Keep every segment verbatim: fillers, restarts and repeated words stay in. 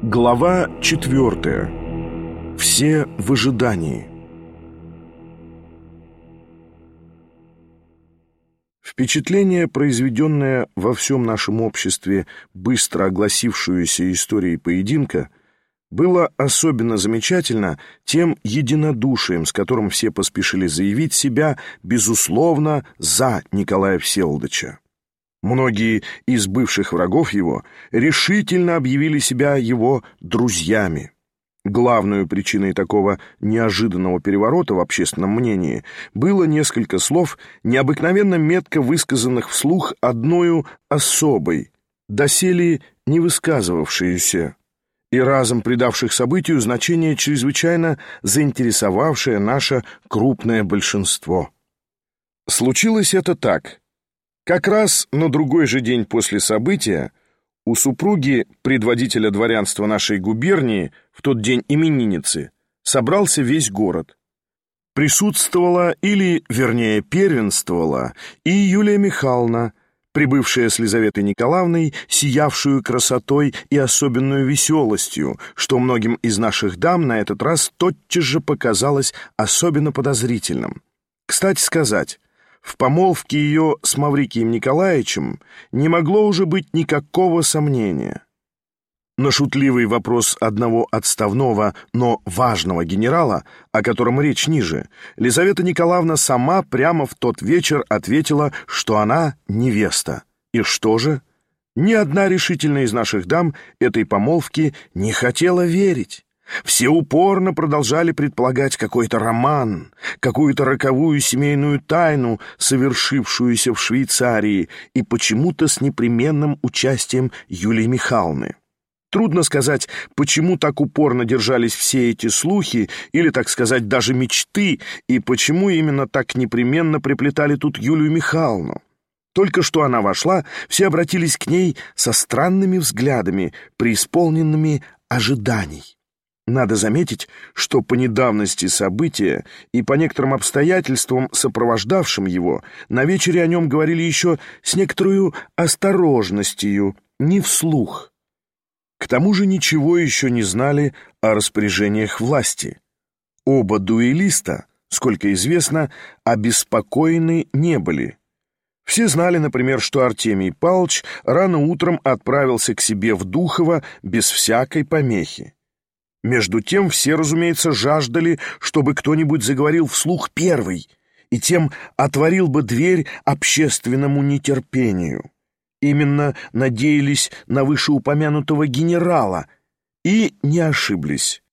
Глава четвертая. Все в ожидании. Впечатление, произведенное во всем нашем обществе быстро огласившуюся историей поединка, было особенно замечательно тем единодушием, с которым все поспешили заявить себя, безусловно, за Николая Всеволодовича. Многие из бывших врагов его решительно объявили себя его друзьями. Главной причиной такого неожиданного переворота в общественном мнении было несколько слов, необыкновенно метко высказанных вслух одною особой, доселе не высказывавшеюся, и разом придавших событию значение, чрезвычайно заинтересовавшее наше крупное большинство. Случилось это так. Как раз на другой же день после события у супруги предводителя дворянства нашей губернии, в тот день именинницы, собрался весь город. Присутствовала, или, вернее, первенствовала, и Юлия Михайловна, прибывшая с Лизаветой Николаевной, сиявшую красотой и особенную веселостью, что многим из наших дам на этот раз тотчас же показалось особенно подозрительным. Кстати сказать, в помолвке ее с Маврикием Николаевичем не могло уже быть никакого сомнения. На шутливый вопрос одного отставного, но важного генерала, о котором речь ниже, Лизавета Николаевна сама прямо в тот вечер ответила, что она невеста. И что же? Ни одна решительная из наших дам этой помолвки не хотела верить. Все упорно продолжали предполагать какой-то роман, какую-то роковую семейную тайну, совершившуюся в Швейцарии, и почему-то с непременным участием Юлии Михайловны. Трудно сказать, почему так упорно держались все эти слухи, или, так сказать, даже мечты, и почему именно так непременно приплетали тут Юлию Михайловну. Только что она вошла, все обратились к ней со странными взглядами, преисполненными ожиданий. Надо заметить, что по недавности события и по некоторым обстоятельствам, сопровождавшим его, на вечере о нем говорили еще с некоторой осторожностью, не вслух. К тому же ничего еще не знали о распоряжениях власти. Оба дуэлиста, сколько известно, обеспокоены не были. Все знали, например, что Артемий Павлович рано утром отправился к себе в Духово без всякой помехи. Между тем все, разумеется, жаждали, чтобы кто-нибудь заговорил вслух первый, и тем отворил бы дверь общественному нетерпению. Именно надеялись на вышеупомянутого генерала, и не ошиблись.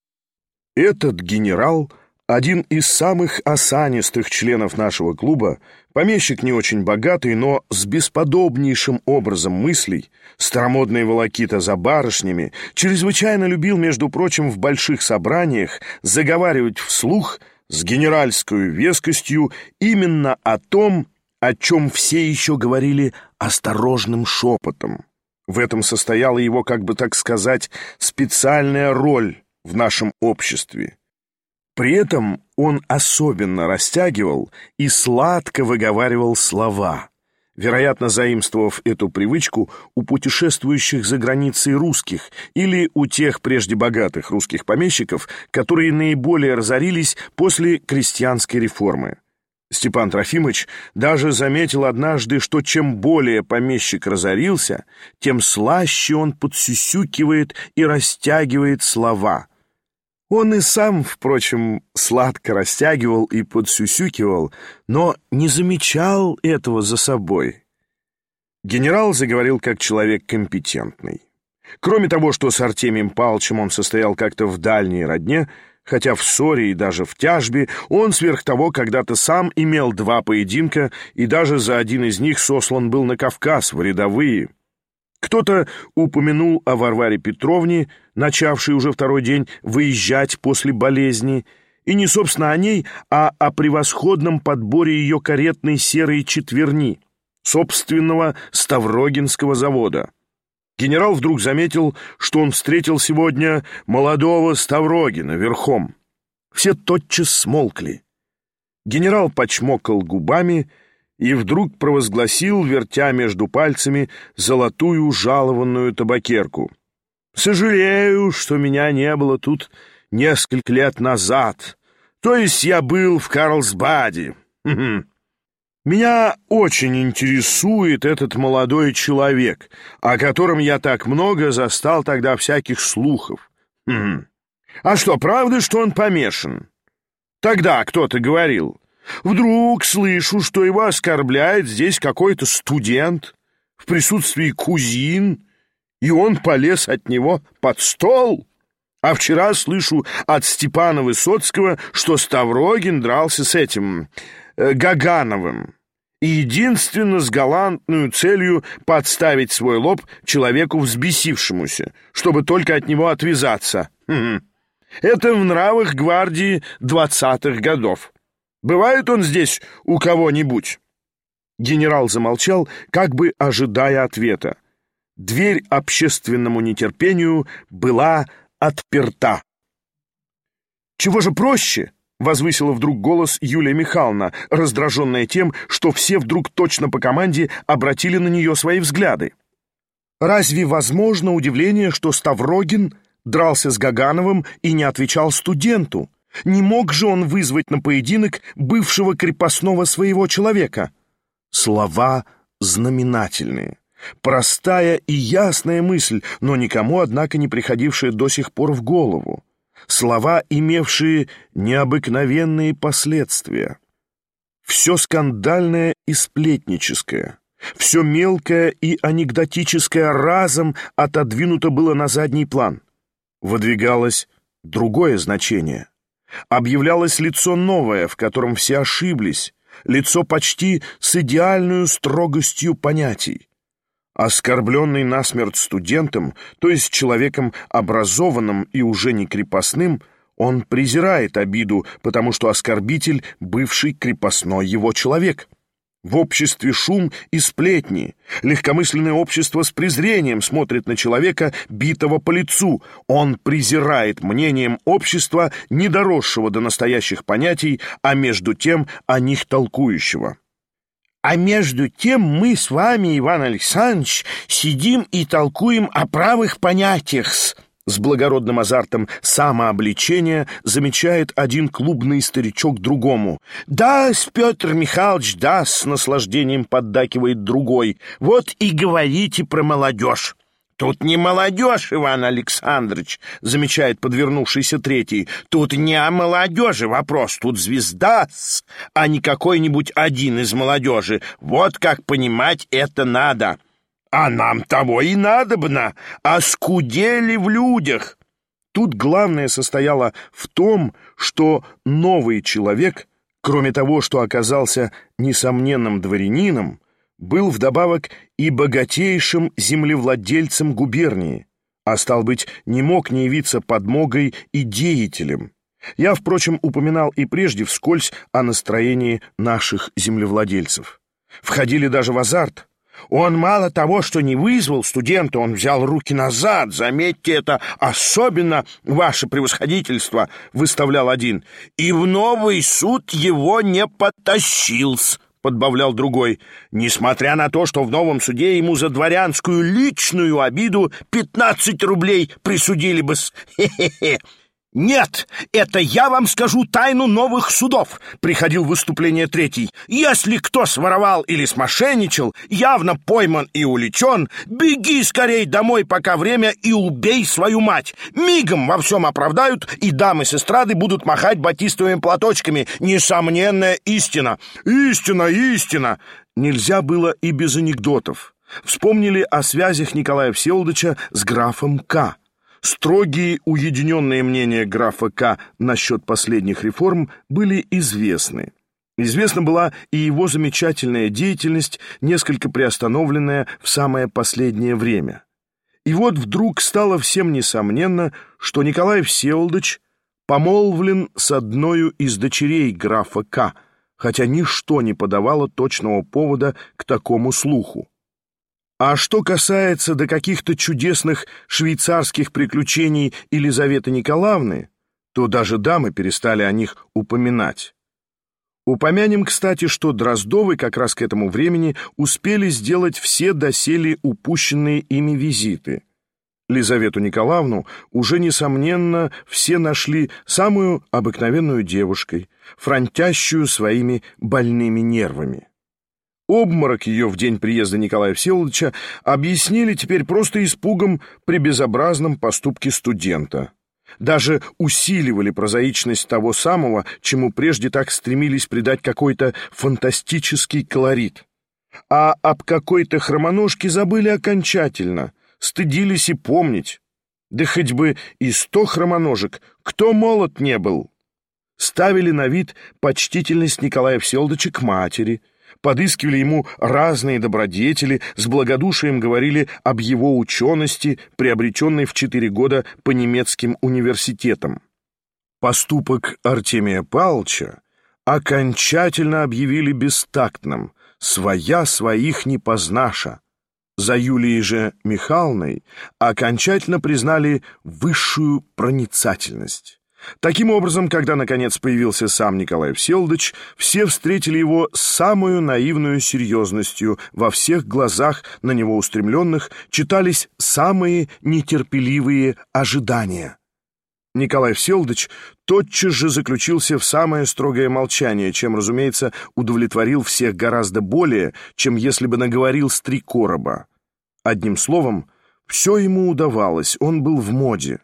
Этот генерал, один из самых осанистых членов нашего клуба, помещик не очень богатый, но с бесподобнейшим образом мыслей, старомодной волокита за барышнями, чрезвычайно любил, между прочим, в больших собраниях заговаривать вслух с генеральской вескостью именно о том, о чем все еще говорили осторожным шепотом. В этом состояла его, как бы так сказать, специальная роль в нашем обществе. При этом он особенно растягивал и сладко выговаривал слова, вероятно, заимствовав эту привычку у путешествующих за границей русских или у тех прежде богатых русских помещиков, которые наиболее разорились после крестьянской реформы. Степан Трофимович даже заметил однажды, что чем более помещик разорился, тем слаще он подсюсюкивает и растягивает слова. Он и сам, впрочем, сладко растягивал и подсюсюкивал, но не замечал этого за собой. Генерал заговорил как человек компетентный. Кроме того, что с Артемием Павловичем он состоял как-то в дальней родне, хотя в ссоре и даже в тяжбе, он сверх того когда-то сам имел два поединка и даже за один из них сослан был на Кавказ в рядовые. Кто-то упомянул о Варваре Петровне, начавшей уже второй день выезжать после болезни, и не, собственно, о ней, а о превосходном подборе ее каретной серой четверни, собственного Ставрогинского завода. Генерал вдруг заметил, что он встретил сегодня молодого Ставрогина верхом. Все тотчас смолкли. Генерал почмокал губами и вдруг провозгласил, вертя между пальцами золотую жалованную табакерку: Сожалею, что меня не было тут несколько лет назад. То есть я был в Карлсбаде. Меня очень интересует этот молодой человек, о котором я так много застал тогда всяких слухов. А что, правда, что он помешан? Тогда кто-то говорил. Вдруг слышу, что его оскорбляет здесь какой-то студент в присутствии кузин, и он полез от него под стол. А вчера слышу от Степана Высоцкого, что Ставрогин дрался с этим э, Гагановым, и единственно с галантную целью подставить свой лоб человеку взбесившемуся, чтобы только от него отвязаться. Хм. Это в нравах гвардии двадцатых годов. Бывает он здесь у кого-нибудь?» Генерал замолчал, как бы ожидая ответа. Дверь общественному нетерпению была отперта. «Чего же проще?» — возвысила вдруг голос Юлия Михайловна, раздраженная тем, что все вдруг точно по команде обратили на нее свои взгляды. «Разве возможно удивление, что Ставрогин дрался с Гагановым и не отвечал студенту? Не мог же он вызвать на поединок бывшего крепостного своего человека?» Слова знаменательные. Простая и ясная мысль, но никому, однако, не приходившая до сих пор в голову. Слова, имевшие необыкновенные последствия. Все скандальное и сплетническое, все мелкое и анекдотическое разом отодвинуто было на задний план. Выдвигалось другое значение. Объявлялось лицо новое, в котором все ошиблись, лицо почти с идеальной строгостью понятий. Оскорбленный насмерть студентом, то есть человеком образованным и уже не крепостным, он презирает обиду, потому что оскорбитель — бывший крепостной его человек. В обществе шум и сплетни. Легкомысленное общество с презрением смотрит на человека, битого по лицу. Он презирает мнением общества, не доросшего до настоящих понятий, а между тем о них толкующего. «А между тем мы с вами, Иван Александрович, сидим и толкуем о правых понятиях-с», с благородным азартом самообличения замечает один клубный старичок другому. «Да-с, Петр Михайлович, да», с наслаждением поддакивает другой. «Вот и говорите про молодежь». «Тут не молодежь, Иван Александрович», — замечает подвернувшийся третий. «Тут не о молодежи вопрос, тут звезда, а не какой-нибудь один из молодежи. Вот как понимать это надо». «А нам того и надобно, оскудели в людях». Тут главное состояло в том, что новый человек, кроме того, что оказался несомненным дворянином, был вдобавок и богатейшим землевладельцем губернии, а, стал быть, не мог не явиться подмогой и деятелем. Я, впрочем, упоминал и прежде вскользь о настроении наших землевладельцев. Входили даже в азарт. Он мало того, что не вызвал студента, он взял руки назад. Заметьте это, особенно ваше превосходительство, выставлял один. И в новый суд его не потащился, подбавлял другой, несмотря на то, что в новом суде ему за дворянскую личную обиду пятнадцать рублей присудили бы. Хе-хе-хе. «Нет, это я вам скажу тайну новых судов», — приходил в выступление третий. «Если кто своровал или смошенничал, явно пойман и уличен, беги скорей домой, пока время, и убей свою мать. Мигом во всем оправдают, и дамы с эстрады будут махать батистовыми платочками. Несомненная истина». «Истина, истина!» Нельзя было и без анекдотов. Вспомнили о связях Николая Всеволодовича с графом К. Строгие уединенные мнения графа К. насчет последних реформ были известны. Известна была и его замечательная деятельность, несколько приостановленная в самое последнее время. И вот вдруг стало всем несомненно, что Николай Всеволодович помолвлен с одною из дочерей графа К., хотя ничто не подавало точного повода к такому слуху. А что касается до каких-то чудесных швейцарских приключений Елизаветы Николаевны, то даже дамы перестали о них упоминать. Упомянем, кстати, что Дроздовы как раз к этому времени успели сделать все доселе упущенные ими визиты. Лизавету Николаевну уже, несомненно, все нашли самую обыкновенную девушкой, фронтящую своими больными нервами. Обморок ее в день приезда Николая Всеволодовича объяснили теперь просто испугом при безобразном поступке студента. Даже усиливали прозаичность того самого, чему прежде так стремились придать какой-то фантастический колорит. А об какой-то хромоножке забыли окончательно, стыдились и помнить. Да хоть бы и сто хромоножек, кто молод не был. Ставили на вид почтительность Николая Всеволодовича к матери, подыскивали ему разные добродетели, с благодушием говорили об его учености, приобретенной в четыре года по немецким университетам. Поступок Артемия Павловича окончательно объявили бестактным, «своя своих не познаша». За Юлией же Михайловной окончательно признали высшую проницательность. Таким образом, когда, наконец, появился сам Николай Всеволодович, все встретили его с самую наивную серьезностью, во всех глазах на него устремленных читались самые нетерпеливые ожидания. Николай Всеволодович тотчас же заключился в самое строгое молчание, чем, разумеется, удовлетворил всех гораздо более, чем если бы наговорил с три короба. Одним словом, все ему удавалось, он был в моде.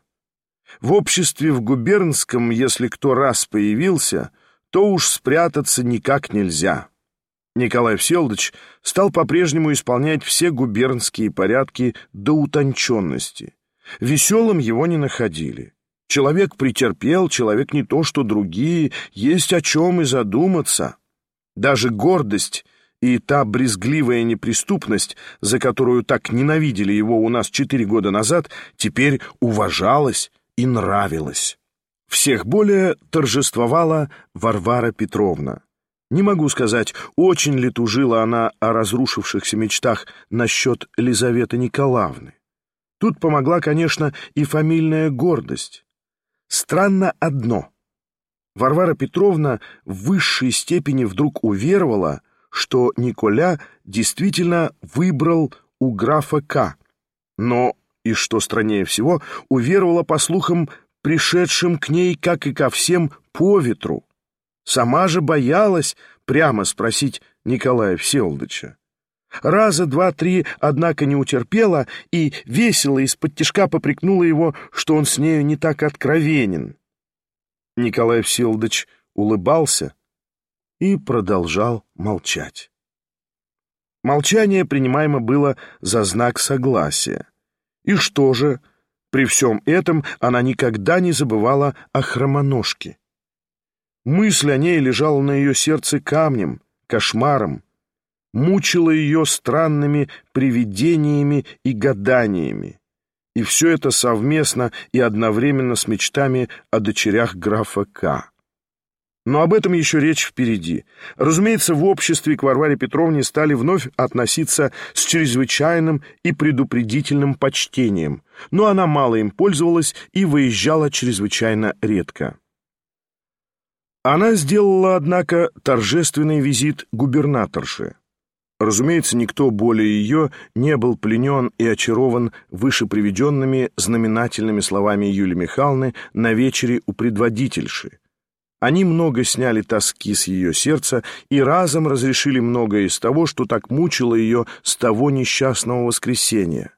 В обществе в губернском, если кто раз появился, то уж спрятаться никак нельзя. Николай Всеволодович стал по-прежнему исполнять все губернские порядки до утонченности. Веселым его не находили. Человек претерпел, человек не то что другие, есть о чем и задуматься. Даже гордость и та брезгливая неприступность, за которую так ненавидели его у нас четыре года назад, теперь уважалась и нравилась. Всех более торжествовала Варвара Петровна. Не могу сказать, очень ли тужила она о разрушившихся мечтах насчет Лизаветы Николаевны. Тут помогла, конечно, и фамильная гордость. Странно одно. Варвара Петровна в высшей степени вдруг уверовала, что Николя действительно выбрал у графа К. Но, и что страннее всего, уверовала по слухам, пришедшим к ней, как и ко всем, по ветру. Сама же боялась прямо спросить Николая Всеволодовича. Раза два-три, однако, не утерпела и весело из-под тишка попрекнула его, что он с нею не так откровенен. Николай Всеволодович улыбался и продолжал молчать. Молчание принимаемо было за знак согласия. И что же, при всем этом она никогда не забывала о хромоножке. Мысль о ней лежала на ее сердце камнем, кошмаром, мучила ее странными привидениями и гаданиями. И все это совместно и одновременно с мечтами о дочерях графа К. Но об этом еще речь впереди. Разумеется, в обществе к Варваре Петровне стали вновь относиться с чрезвычайным и предупредительным почтением, но она мало им пользовалась и выезжала чрезвычайно редко. Она сделала, однако, торжественный визит губернаторше. Разумеется, никто более ее не был пленен и очарован вышеприведенными знаменательными словами Юлии Михайловны на вечере у предводительши. Они много сняли тоски с ее сердца и разом разрешили многое из того, что так мучило ее с того несчастного воскресенья.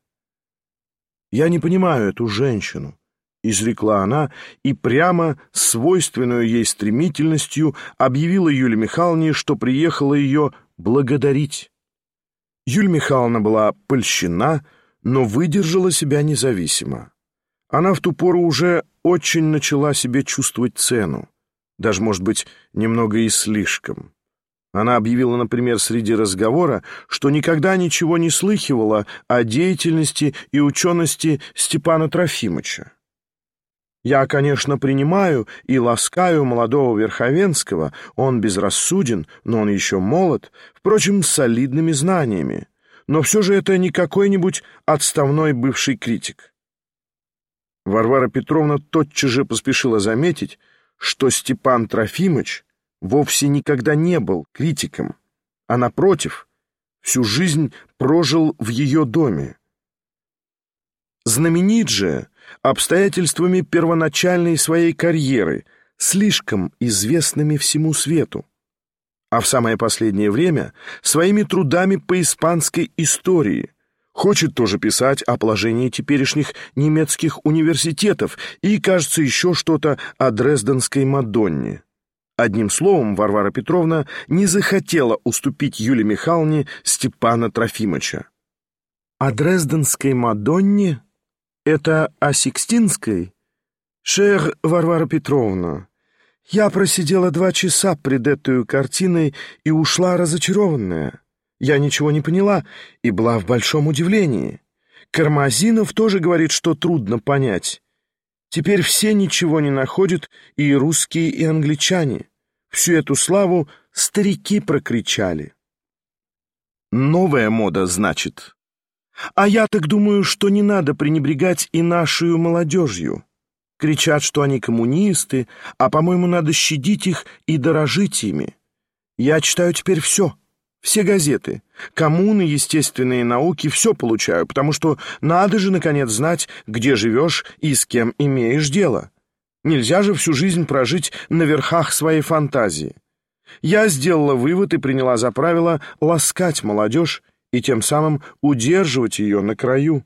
«Я не понимаю эту женщину», — изрекла она и прямо с свойственной ей стремительностью объявила Юлии Михайловне, что приехала ее благодарить. Юлия Михайловна была польщена, но выдержала себя независимо. Она в ту пору уже очень начала себе чувствовать цену, даже, может быть, немного и слишком. Она объявила, например, среди разговора, что никогда ничего не слыхивала о деятельности и учености Степана Трофимовича. «Я, конечно, принимаю и ласкаю молодого Верховенского, он безрассуден, но он еще молод, впрочем, с солидными знаниями, но все же это не какой-нибудь отставной бывший критик». Варвара Петровна тотчас же поспешила заметить, что Степан Трофимович вовсе никогда не был критиком, а, напротив, всю жизнь прожил в ее доме. знаменит же обстоятельствами первоначальной своей карьеры, слишком известными всему свету, а в самое последнее время своими трудами по испанской истории. Хочет тоже писать о положении теперешних немецких университетов и, кажется, еще что-то о Дрезденской Мадонне. Одним словом, Варвара Петровна не захотела уступить Юлии Михайловне Степана Трофимовича. О Дрезденской Мадонне? Это о Сикстинской? Шер Варвара Петровна, я просидела два часа пред этой картиной и ушла разочарованная. Я ничего не поняла и была в большом удивлении. Кармазинов тоже говорит, что трудно понять. Теперь все ничего не находят, и русские, и англичане. Всю эту славу старики прокричали. Новая мода, значит. А я так думаю, что не надо пренебрегать и нашу молодежью. Кричат, что они коммунисты, а, по-моему, надо щадить их и дорожить ими. Я читаю теперь все. Все газеты, коммуны, естественные науки, все получаю, потому что надо же, наконец, знать, где живешь и с кем имеешь дело. Нельзя же всю жизнь прожить на верхах своей фантазии. Я сделала вывод и приняла за правило ласкать молодежь и тем самым удерживать ее на краю.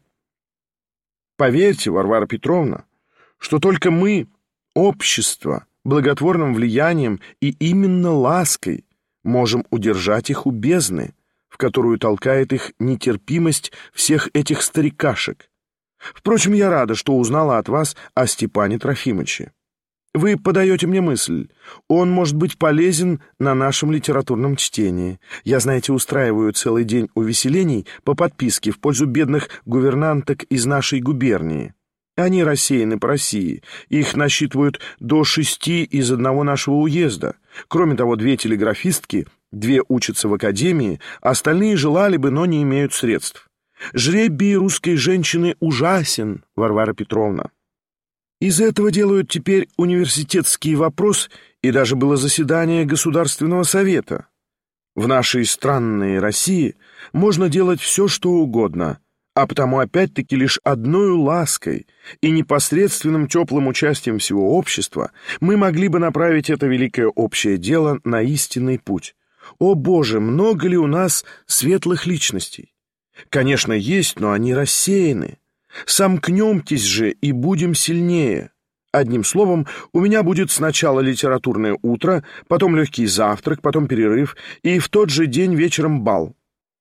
Поверьте, Варвара Петровна, что только мы, общество, благотворным влиянием и именно лаской можем удержать их у бездны, в которую толкает их нетерпимость всех этих старикашек. Впрочем, я рада, что узнала от вас о Степане Трофимовиче. Вы подаете мне мысль. Он может быть полезен на нашем литературном чтении. Я, знаете, устраиваю целый день увеселений по подписке в пользу бедных гувернанток из нашей губернии. Они рассеяны по России. Их насчитывают до шести из одного нашего уезда. Кроме того, две телеграфистки, две учатся в академии, остальные желали бы, но не имеют средств. Жребий русской женщины ужасен, Варвара Петровна. Из этого делают теперь университетский вопрос, и даже было заседание Государственного совета. В нашей странной России можно делать все, что угодно, а потому опять-таки лишь одной лаской и непосредственным теплым участием всего общества мы могли бы направить это великое общее дело на истинный путь. О Боже, много ли у нас светлых личностей? Конечно, есть, но они рассеяны. Сомкнемтесь же и будем сильнее. Одним словом, у меня будет сначала литературное утро, потом легкий завтрак, потом перерыв, и в тот же день вечером бал.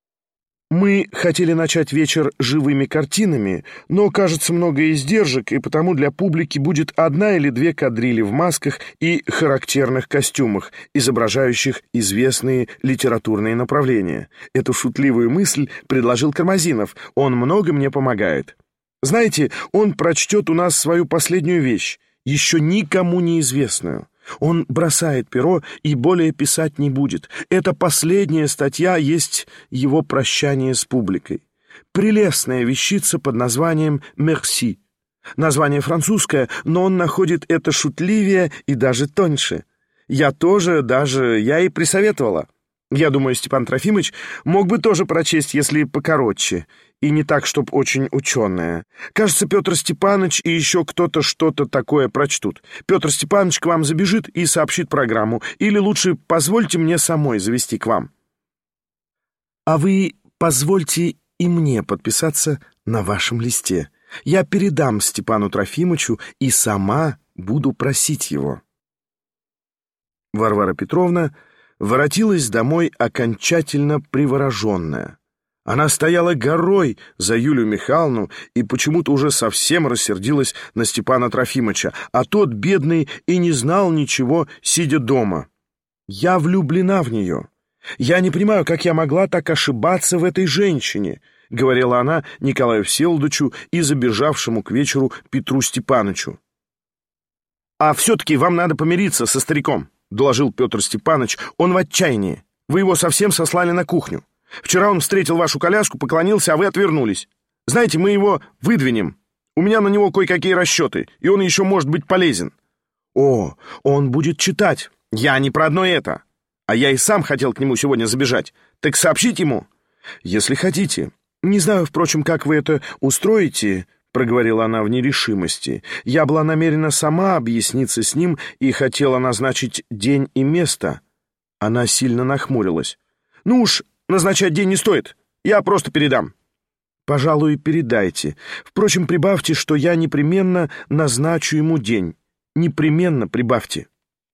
Мы хотели начать вечер живыми картинами, но, кажется, много издержек, и потому для публики будет одна или две кадрили в масках и характерных костюмах, изображающих известные литературные направления. Эту шутливую мысль предложил Кармазинов, он много мне помогает. Знаете, он прочтет у нас свою последнюю вещь, еще никому неизвестную. Он бросает перо и более писать не будет. Эта последняя статья есть его прощание с публикой. Прелестная вещица под названием «Мерси». Название французское, но он находит это шутливее и даже тоньше. Я тоже, даже, я и присоветовала. Я думаю, Степан Трофимович мог бы тоже прочесть, если покороче, и не так, чтоб очень ученое. Кажется, Петр Степанович и еще кто-то что-то такое прочтут. Петр Степанович к вам забежит и сообщит программу, или лучше позвольте мне самой завести к вам. А вы позвольте и мне подписаться на вашем листе. Я передам Степану Трофимовичу и сама буду просить его. Варвара Петровна воротилась домой окончательно привороженная. Она стояла горой за Юлию Михайловну и почему-то уже совсем рассердилась на Степана Трофимовича, а тот, бедный, и не знал ничего, сидя дома. «Я влюблена в нее. Я не понимаю, как я могла так ошибаться в этой женщине», — говорила она Николаю Всеволодовичу и забежавшему к вечеру Петру Степановичу. «А все-таки вам надо помириться со стариком», — доложил Петр Степанович. «Он в отчаянии. Вы его совсем сослали на кухню. Вчера он встретил вашу коляску, поклонился, а вы отвернулись. Знаете, мы его выдвинем. У меня на него кое-какие расчеты, и он еще может быть полезен». «О, он будет читать. Я не про одно это. А я и сам хотел к нему сегодня забежать. Так сообщить ему?» «Если хотите. Не знаю, впрочем, как вы это устроите. — проговорила она в нерешимости. «Я была намерена сама объясниться с ним и хотела назначить день и место». Она сильно нахмурилась. «Ну уж, назначать день не стоит. Я просто передам». «Пожалуй, передайте. Впрочем, прибавьте, что я непременно назначу ему день. Непременно прибавьте».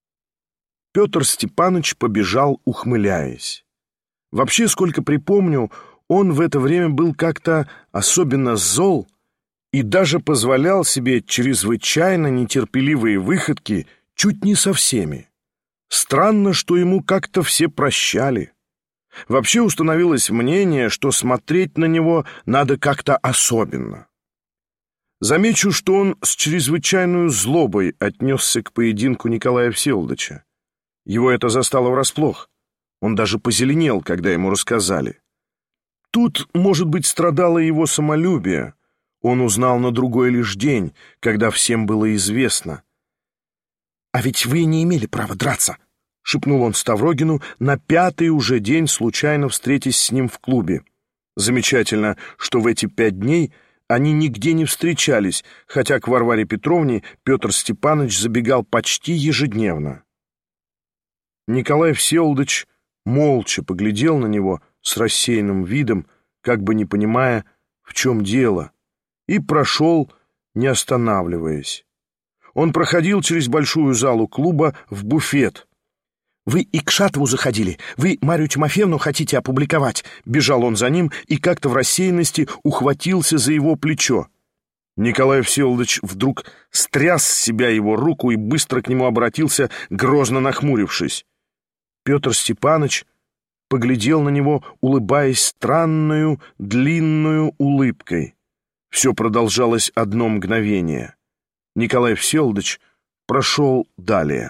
Петр Степанович побежал, ухмыляясь. Вообще, сколько припомню, он в это время был как-то особенно зол и даже позволял себе чрезвычайно нетерпеливые выходки чуть не со всеми. Странно, что ему как-то все прощали. Вообще установилось мнение, что смотреть на него надо как-то особенно. Замечу, что он с чрезвычайной злобой отнесся к поединку Николая Всеволодовича. Его это застало врасплох. Он даже позеленел, когда ему рассказали. Тут, может быть, страдало его самолюбие. Он узнал на другой лишь день, когда всем было известно. «А ведь вы не имели права драться», — шепнул он Ставрогину на пятый уже день, случайно встретясь с ним в клубе. Замечательно, что в эти пять дней они нигде не встречались, хотя к Варваре Петровне Петр Степанович забегал почти ежедневно. Николай Всеволодович молча поглядел на него с рассеянным видом, как бы не понимая, в чем дело, и прошел, не останавливаясь. Он проходил через большую залу клуба в буфет. «Вы и к Шатову заходили, вы Марью Тимофеевну хотите опубликовать», — бежал он за ним и как-то в рассеянности ухватился за его плечо. Николай Всеволодович вдруг стряс с себя его руку и быстро к нему обратился, грозно нахмурившись. Петр Степанович поглядел на него, улыбаясь странную, длинную улыбкой. Все продолжалось одно мгновение. Николай Всеволодович прошел далее.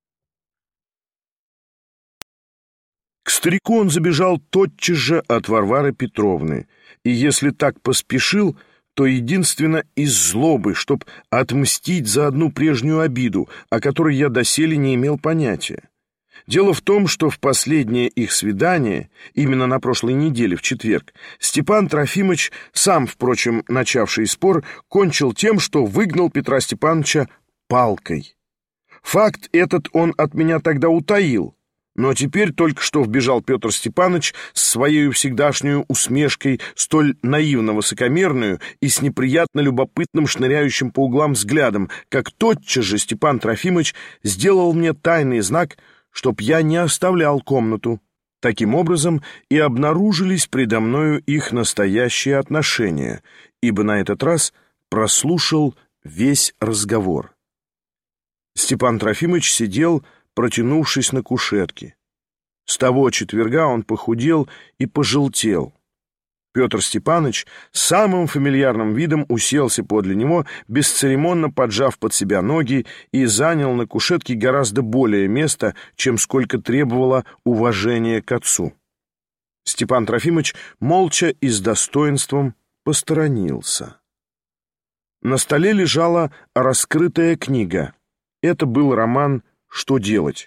К старику он забежал тотчас же от Варвары Петровны, и если так поспешил, то единственно из злобы, чтоб отмстить за одну прежнюю обиду, о которой я доселе не имел понятия. Дело в том, что в последнее их свидание, именно на прошлой неделе, в четверг, Степан Трофимович, сам, впрочем, начавший спор, кончил тем, что выгнал Петра Степановича палкой. Факт этот он от меня тогда утаил, но теперь только что вбежал Петр Степанович с своей всегдашней усмешкой, столь наивно-высокомерную и с неприятно любопытным шныряющим по углам взглядом, как тотчас же Степан Трофимович сделал мне тайный знак, чтоб я не оставлял комнату. Таким образом и обнаружились предо мною их настоящие отношения, ибо на этот раз прослушал весь разговор. Степан Трофимович сидел, протянувшись на кушетке. С того четверга он похудел и пожелтел. Петр Степанович самым фамильярным видом уселся подле него, бесцеремонно поджав под себя ноги, и занял на кушетке гораздо более места, чем сколько требовало уважения к отцу. Степан Трофимович молча и с достоинством посторонился. На столе лежала раскрытая книга. Это был роман «Что делать?».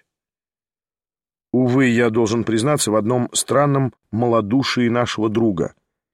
Увы, я должен признаться в одном странном малодушии нашего друга.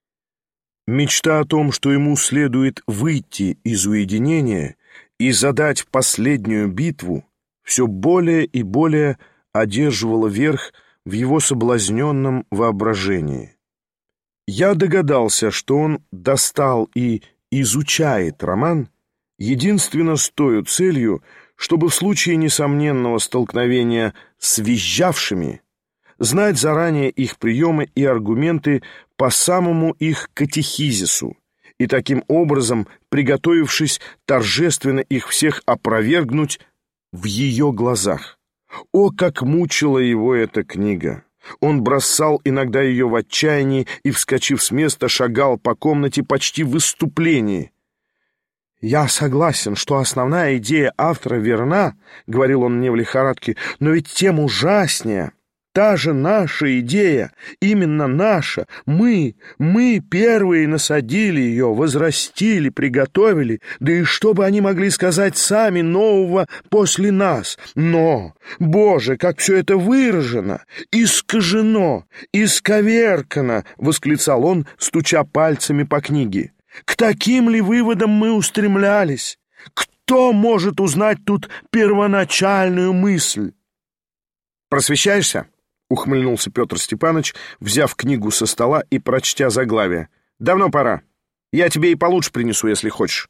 Мечта о том, что ему следует выйти из уединения и задать последнюю битву, все более и более одерживала верх в его соблазненном воображении. Я догадался, что он достал и изучает роман единственно с той целью, чтобы в случае несомненного столкновения с визжавшими знать заранее их приемы и аргументы по самому их катехизису, и таким образом, приготовившись торжественно их всех опровергнуть в ее глазах. О, как мучила его эта книга! Он бросал иногда ее в отчаянии и, вскочив с места, шагал по комнате почти в выступлении. «Я согласен, что основная идея автора верна, — говорил он мне в лихорадке, — но ведь тем ужаснее. Та же наша идея, именно наша. Мы, мы первые насадили ее, возрастили, приготовили, да и что бы они могли сказать сами нового после нас? Но, Боже, как все это выражено, искажено, исковеркано!» — восклицал он, стуча пальцами по книге. К таким ли выводам мы устремлялись? Кто может узнать тут первоначальную мысль? «Просвещаешься?» — ухмыльнулся Петр Степанович, взяв книгу со стола и прочтя заглавие. «Давно пора. Я тебе и получше принесу, если хочешь».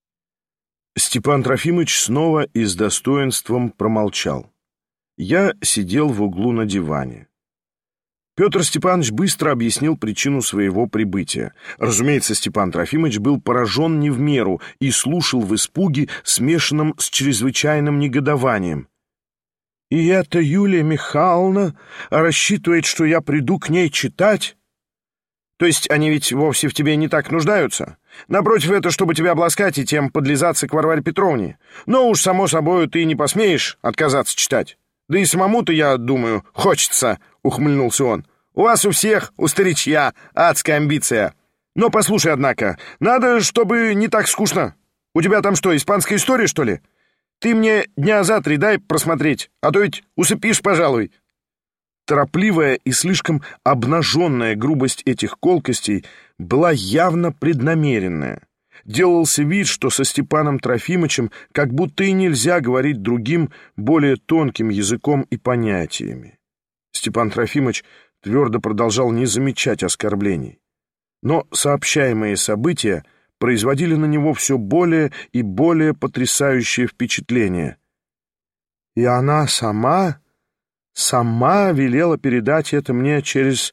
Степан Трофимович снова и с достоинством промолчал. Я сидел в углу на диване. Петр Степанович быстро объяснил причину своего прибытия. Разумеется, Степан Трофимович был поражен не в меру и слушал в испуге, смешанном с чрезвычайным негодованием. «И это Юлия Михайловна рассчитывает, что я приду к ней читать? То есть они ведь вовсе в тебе не так нуждаются? Напротив, это чтобы тебя обласкать и тем подлизаться к Варваре Петровне. Но уж, само собой, ты не посмеешь отказаться читать. Да и самому-то, я думаю, хочется», — ухмыльнулся он. «У вас у всех, у старичья, адская амбиция. Но послушай, однако, надо, чтобы не так скучно. У тебя там что, испанская история, что ли? Ты мне дня за три дай просмотреть, а то ведь усыпишь, пожалуй». Торопливая и слишком обнаженная грубость этих колкостей была явно преднамеренная. Делался вид, что со Степаном Трофимовичем как будто и нельзя говорить другим, более тонким языком и понятиями. Степан Трофимович твердо продолжал не замечать оскорблений. Но сообщаемые события производили на него все более и более потрясающее впечатление. «И она сама, сама велела передать это мне через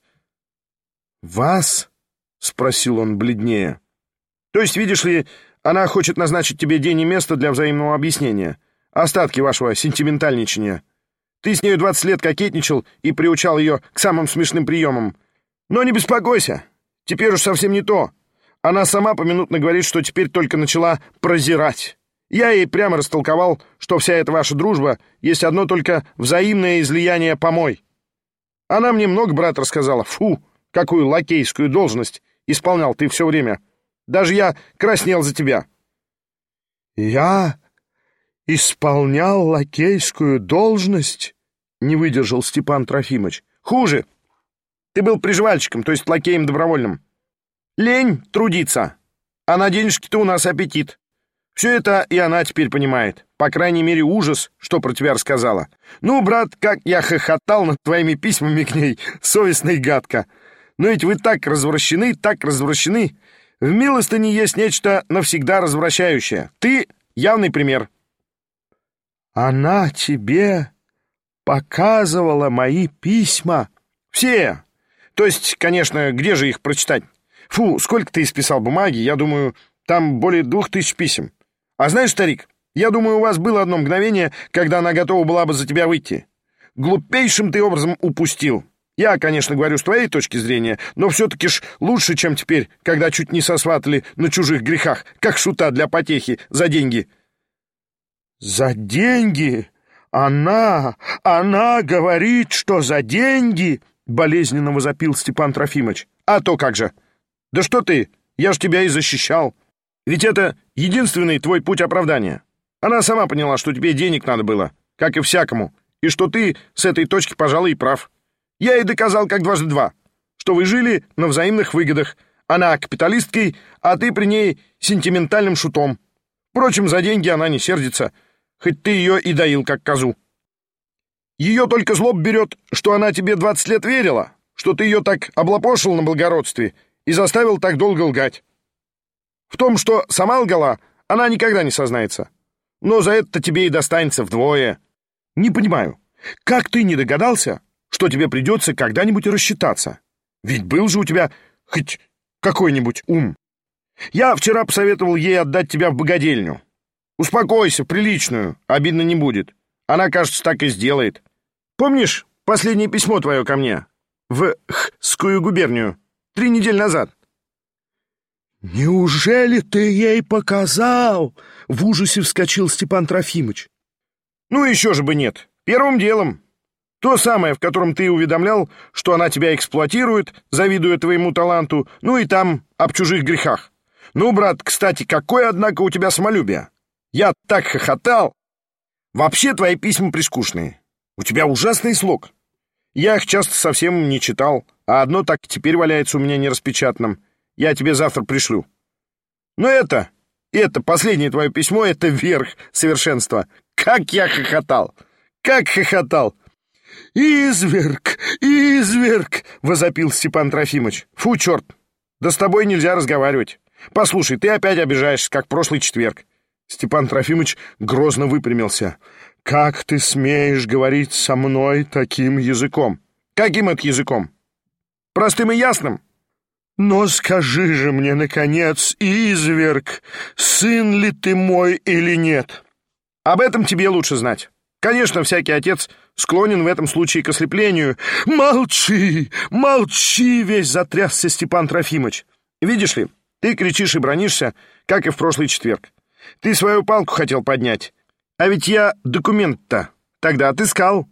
вас?» — спросил он бледнее. «То есть, видишь ли, она хочет назначить тебе день и место для взаимного объяснения. Остатки вашего сентиментальничания. Ты с нею двадцать лет кокетничал и приучал ее к самым смешным приемам. Но не беспокойся, теперь уж совсем не то. Она сама поминутно говорит, что теперь только начала прозирать. Я ей прямо растолковал, что вся эта ваша дружба есть одно только взаимное излияние помой. Она мне много, брат, рассказала. Фу, какую лакейскую должность исполнял ты все время. Даже я краснел за тебя». «Я исполнял лакейскую должность?» — не выдержал Степан Трофимович. «Хуже. Ты был приживальщиком, то есть лакеем добровольным. Лень трудиться, а на денежки-то у нас аппетит. Все это и она теперь понимает. По крайней мере, ужас, что про тебя рассказала. Ну, брат, как я хохотал над твоими письмами к ней, совестно и гадко. Но ведь вы так развращены, так развращены. В милостыне есть нечто навсегда развращающее. Ты — явный пример». «Она тебе показывала мои письма?» «Все. То есть, конечно, где же их прочитать? Фу, сколько ты исписал бумаги, я думаю, там более двух тысяч писем. А знаешь, старик, я думаю, у вас было одно мгновение, когда она готова была бы за тебя выйти. Глупейшим ты образом упустил. Я, конечно, говорю с твоей точки зрения, но все-таки ж лучше, чем теперь, когда чуть не сосватали на чужих грехах, как шута для потехи, за деньги». «За деньги? Она, она говорит, что за деньги?» — болезненно возопил Степан Трофимович. «А то как же! Да что ты, я ж тебя и защищал. Ведь это единственный твой путь оправдания. Она сама поняла, что тебе денег надо было, как и всякому, и что ты с этой точки, пожалуй, и прав. Я ей доказал как дважды два, что вы жили на взаимных выгодах. Она капиталисткой, а ты при ней сентиментальным шутом. Впрочем, за деньги она не сердится, хоть ты ее и доил как козу. Ее только злоб берет, что она тебе двадцать лет верила, что ты ее так облапошил на благородстве и заставил так долго лгать. В том, что сама лгала, она никогда не сознается. Но за это тебе и достанется вдвое. Не понимаю, как ты не догадался, что тебе придется когда-нибудь рассчитаться? Ведь был же у тебя хоть какой-нибудь ум. Я вчера посоветовал ей отдать тебя в богадельню. Успокойся, приличную, обидно не будет. Она, кажется, так и сделает. Помнишь последнее письмо твое ко мне? В Хскую губернию. Три недели назад. «Неужели ты ей показал?» — в ужасе вскочил Степан Трофимович. «Ну еще же бы нет. Первым делом. То самое, в котором ты уведомлял, что она тебя эксплуатирует, завидуя твоему таланту, ну и там об чужих грехах. Ну, брат, кстати, какое, однако, у тебя самолюбие. Я так хохотал. Вообще твои письма прискучные. У тебя ужасный слог. Я их часто совсем не читал, а одно так теперь валяется у меня нераспечатанным. Я тебе завтра пришлю. Но это, это, последнее твое письмо, это верх совершенства. Как я хохотал! Как хохотал! «Изверг! Изверг!» — возопил Степан Трофимович. «Фу, черт! Да с тобой нельзя разговаривать. Послушай, ты опять обижаешься, как в прошлый четверг». Степан Трофимович грозно выпрямился. «Как ты смеешь говорить со мной таким языком?» «Каким это языком? Простым и ясным?» «Но скажи же мне, наконец, изверг, сын ли ты мой или нет?» «Об этом тебе лучше знать. Конечно, всякий отец склонен в этом случае к ослеплению». «Молчи! Молчи!» — весь затрясся Степан Трофимович. «Видишь ли, ты кричишь и бронишься, как и в прошлый четверг. Ты свою палку хотел поднять. А ведь я документ-то тогда отыскал.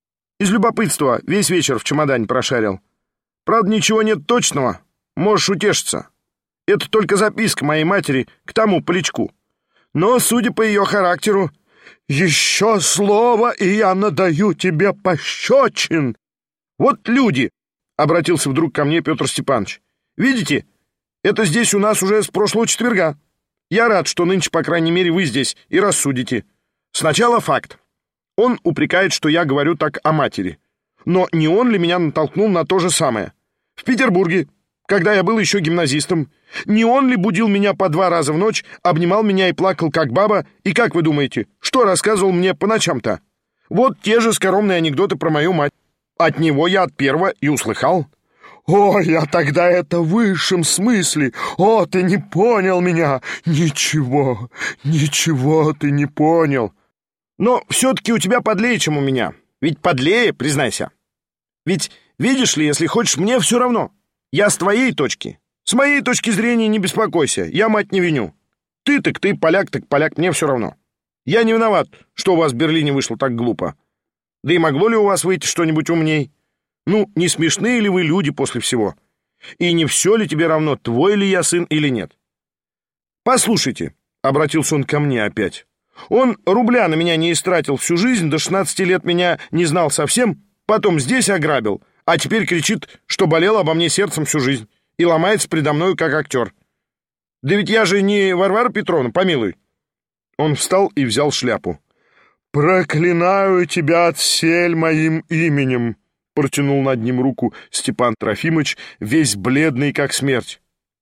Из любопытства весь вечер в чемодане прошарил. Правда, ничего нет точного. Можешь утешиться. Это только записка моей матери к тому Полячку. Но, судя по ее характеру...» «Еще слово, и я надаю тебе пощечин!» «Вот люди!» — обратился вдруг ко мне Петр Степанович. «Видите, это здесь у нас уже с прошлого четверга. Я рад, что нынче, по крайней мере, вы здесь и рассудите. Сначала факт. Он упрекает, что я говорю так о матери. Но не он ли меня натолкнул на то же самое? В Петербурге, когда я был еще гимназистом, не он ли будил меня по два раза в ночь, обнимал меня и плакал, как баба, и, как вы думаете, что рассказывал мне по ночам-то? Вот те же скоромные анекдоты про мою мать. От него я от первого и услыхал». «О, я тогда это в высшем смысле! О, ты не понял меня! Ничего, ничего ты не понял!» «Но все-таки у тебя подлее, чем у меня. Ведь подлее, признайся. Ведь, видишь ли, если хочешь, мне все равно. Я с твоей точки. С моей точки зрения не беспокойся, я мать не виню. Ты так ты, поляк так поляк, мне все равно. Я не виноват, что у вас в Берлине вышло так глупо. Да и могло ли у вас выйти что-нибудь умней? Ну, не смешные ли вы люди после всего? И не все ли тебе равно, твой ли я сын или нет? Послушайте, — обратился он ко мне опять, — он рубля на меня не истратил всю жизнь, до шестнадцати лет меня не знал совсем, потом здесь ограбил, а теперь кричит, что болел обо мне сердцем всю жизнь и ломается предо мною как актер. Да ведь я же не Варвара Петровна, помилуй». Он встал и взял шляпу. «Проклинаю тебя отсель моим именем!» — протянул над ним руку Степан Трофимович, весь бледный, как смерть.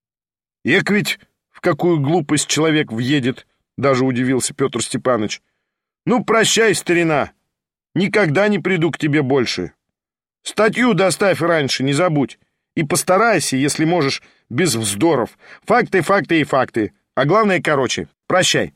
«Эк ведь в какую глупость человек въедет!» — даже удивился Петр Степанович. «Ну, прощай, старина! Никогда не приду к тебе больше. Статью доставь раньше, не забудь. И постарайся, если можешь, без вздоров. Факты, факты и факты. А главное, короче, прощай».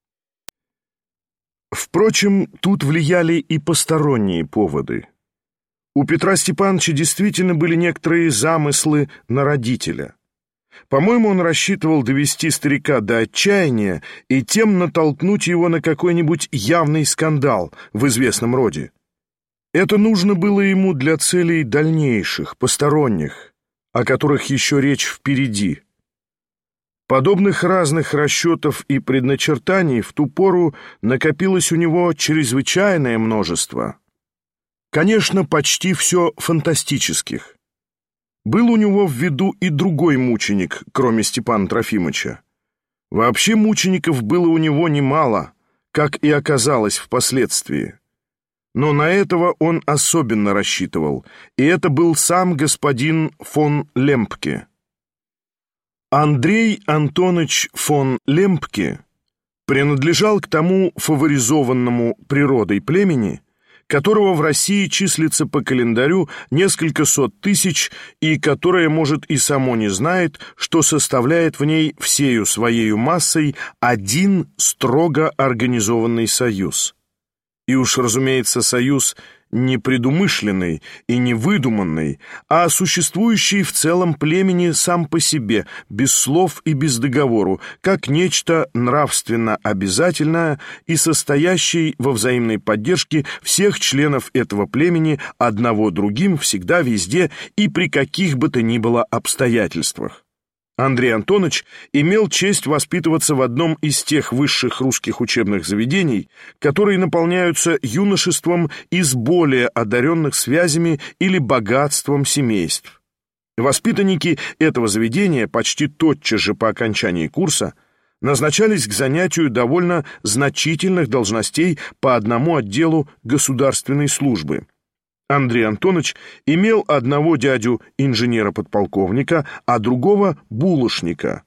Впрочем, тут влияли и посторонние поводы. У Петра Степановича действительно были некоторые замыслы на родителя. По-моему, он рассчитывал довести старика до отчаяния и тем натолкнуть его на какой-нибудь явный скандал в известном роде. Это нужно было ему для целей дальнейших, посторонних, о которых еще речь впереди. Подобных разных расчетов и предначертаний в ту пору накопилось у него чрезвычайное множество. Конечно, почти все фантастических. Был у него в виду и другой мученик, кроме Степана Трофимовича. Вообще мучеников было у него немало, как и оказалось впоследствии. Но на этого он особенно рассчитывал, и это был сам господин фон Лемпке. Андрей Антонович фон Лемпке принадлежал к тому фаворизованному природой племени, которого в России числится по календарю несколько сот тысяч и которое, может, и само не знает, что составляет в ней всею своею массой один строго организованный союз. И уж, разумеется, союз не предумышленный и не выдуманный, а существующий в целом племени сам по себе, без слов и без договору, как нечто нравственно обязательное и состоящий во взаимной поддержке всех членов этого племени одного другим всегда, везде и при каких бы то ни было обстоятельствах. Андрей Антонович имел честь воспитываться в одном из тех высших русских учебных заведений, которые наполняются юношеством из более одаренных связями или богатством семейств. Воспитанники этого заведения почти тотчас же по окончании курса назначались к занятию довольно значительных должностей по одному отделу государственной службы. Андрей Антонович имел одного дядю инженера-подполковника, а другого булочника.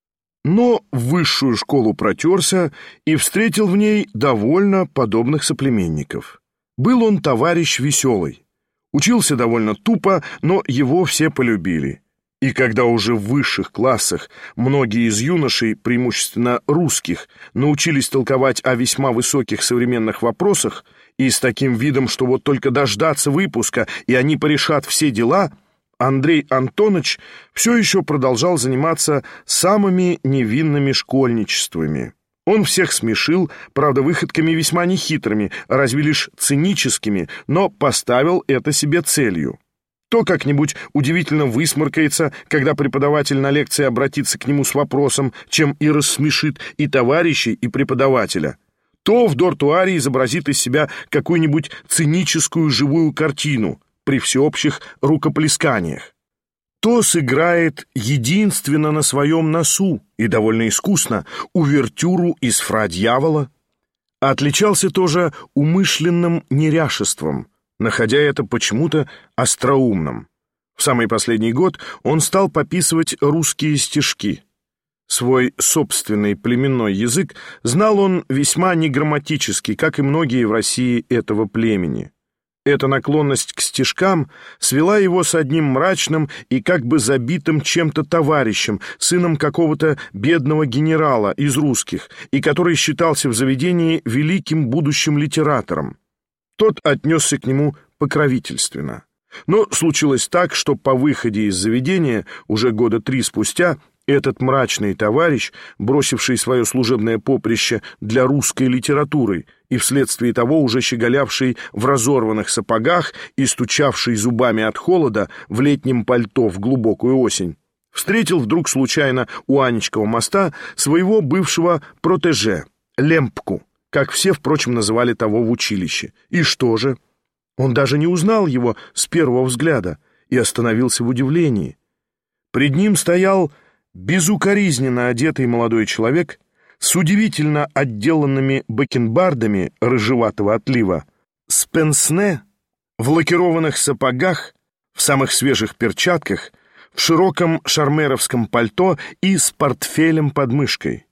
Но в высшую школу протерся и встретил в ней довольно подобных соплеменников. Был он товарищ веселый. Учился довольно тупо, но его все полюбили. И когда уже в высших классах многие из юношей, преимущественно русских, научились толковать о весьма высоких современных вопросах, и с таким видом, что вот только дождаться выпуска, и они порешат все дела, Андрей Антонович все еще продолжал заниматься самыми невинными школьничествами. Он всех смешил, правда, выходками весьма нехитрыми, разве лишь циническими, но поставил это себе целью. То как-нибудь удивительно высморкается, когда преподаватель на лекции обратится к нему с вопросом, чем и рассмешит и товарищей, и преподавателя. То в дортуаре изобразит из себя какую-нибудь циническую живую картину при всеобщих рукоплесканиях. То сыграет единственно на своем носу и довольно искусно увертюру из «Фра дьявола». Отличался тоже умышленным неряшеством, находя это почему-то остроумным. В самый последний год он стал пописывать русские стишки. Свой собственный племенной язык знал он весьма неграмматически, как и многие в России этого племени. Эта наклонность к стишкам свела его с одним мрачным и как бы забитым чем-то товарищем, сыном какого-то бедного генерала из русских, и который считался в заведении великим будущим литератором. Тот отнесся к нему покровительственно. Но случилось так, что по выходе из заведения, уже года три спустя, этот мрачный товарищ, бросивший свое служебное поприще для русской литературы и вследствие того уже щеголявший в разорванных сапогах и стучавший зубами от холода в летнем пальто в глубокую осень, встретил вдруг случайно у Анечкова моста своего бывшего протеже, Лемпку, как все, впрочем, называли того в училище. И что же? Он даже не узнал его с первого взгляда и остановился в удивлении. Пред ним стоял безукоризненно одетый молодой человек с удивительно отделанными бакенбардами рыжеватого отлива, с пенсне, в лакированных сапогах, в самых свежих перчатках, в широком шармеровском пальто и с портфелем под мышкой.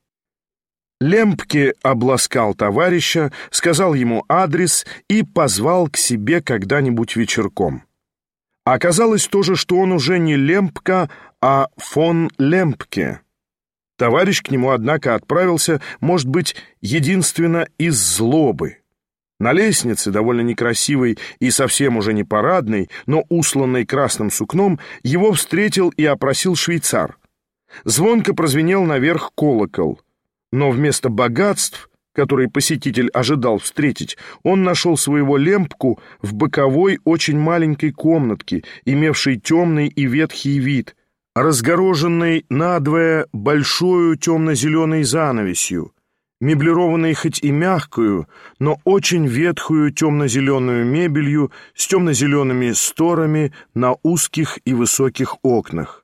Лемпке обласкал товарища, сказал ему адрес и позвал к себе когда-нибудь вечерком. Оказалось тоже, что он уже не Лемпка, а фон Лемпке. Товарищ к нему, однако, отправился, может быть, единственно из злобы. На лестнице, довольно некрасивой и совсем уже не парадной, но усланной красным сукном, его встретил и опросил швейцар. Звонко прозвенел наверх колокол, но вместо богатств, которые посетитель ожидал встретить, он нашел своего Лемпку в боковой очень маленькой комнатке, имевшей темный и ветхий вид, разгороженной надвое большою темно-зеленой занавесью, меблированной хоть и мягкую, но очень ветхую темно-зеленую мебелью с темно-зелеными сторами на узких и высоких окнах.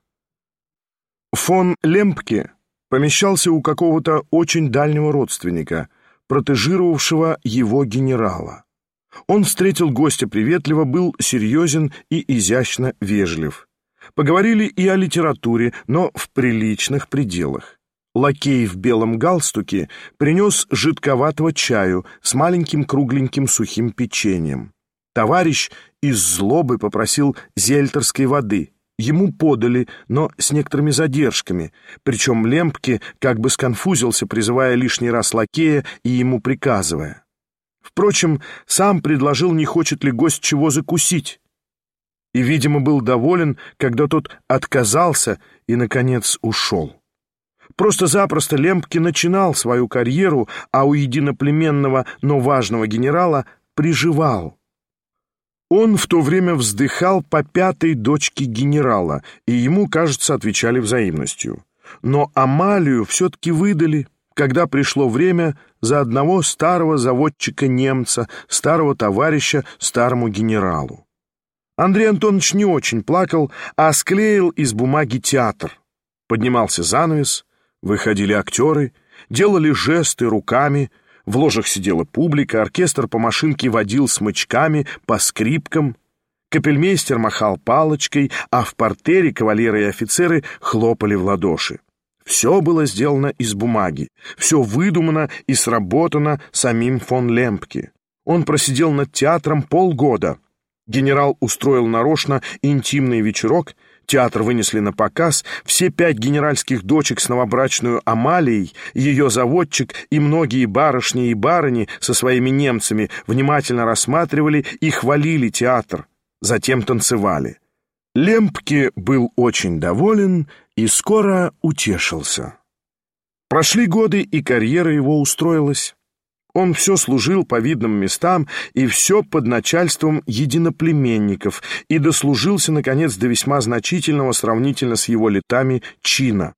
Фон Лемпке помещался у какого-то очень дальнего родственника, протежировавшего его генерала. Он встретил гостя приветливо, был серьезен и изящно вежлив. Поговорили и о литературе, но в приличных пределах. Лакей в белом галстуке принес жидковатого чаю с маленьким кругленьким сухим печеньем. Товарищ из злобы попросил зельтерской воды. Ему подали, но с некоторыми задержками, причем Лемпке как бы сконфузился, призывая лишний раз лакея и ему приказывая. Впрочем, сам предложил, не хочет ли гость чего закусить, и, видимо, был доволен, когда тот отказался и, наконец, ушел. Просто-запросто Лемпке начинал свою карьеру, а у единоплеменного, но важного генерала приживал. Он в то время вздыхал по пятой дочке генерала, и ему, кажется, отвечали взаимностью. Но Амалию все-таки выдали, когда пришло время за одного старого заводчика-немца, старого товарища старому генералу. Андрей Антонович не очень плакал, а склеил из бумаги театр. Поднимался занавес, выходили актеры, делали жесты руками, в ложах сидела публика, оркестр по машинке водил смычками, по скрипкам, капельмейстер махал палочкой, а в партере кавалеры и офицеры хлопали в ладоши. Все было сделано из бумаги, все выдумано и сработано самим фон Лембке. Он просидел над театром полгода. Генерал устроил нарочно интимный вечерок, театр вынесли на показ, все пять генеральских дочек с новобрачную Амалией, ее заводчик и многие барышни и барыни со своими немцами внимательно рассматривали и хвалили театр, затем танцевали. Лембке был очень доволен и скоро утешился. Прошли годы, и карьера его устроилась. Он все служил по видным местам, и все под начальством единоплеменников, и дослужился, наконец, до весьма значительного сравнительно с его летами чина.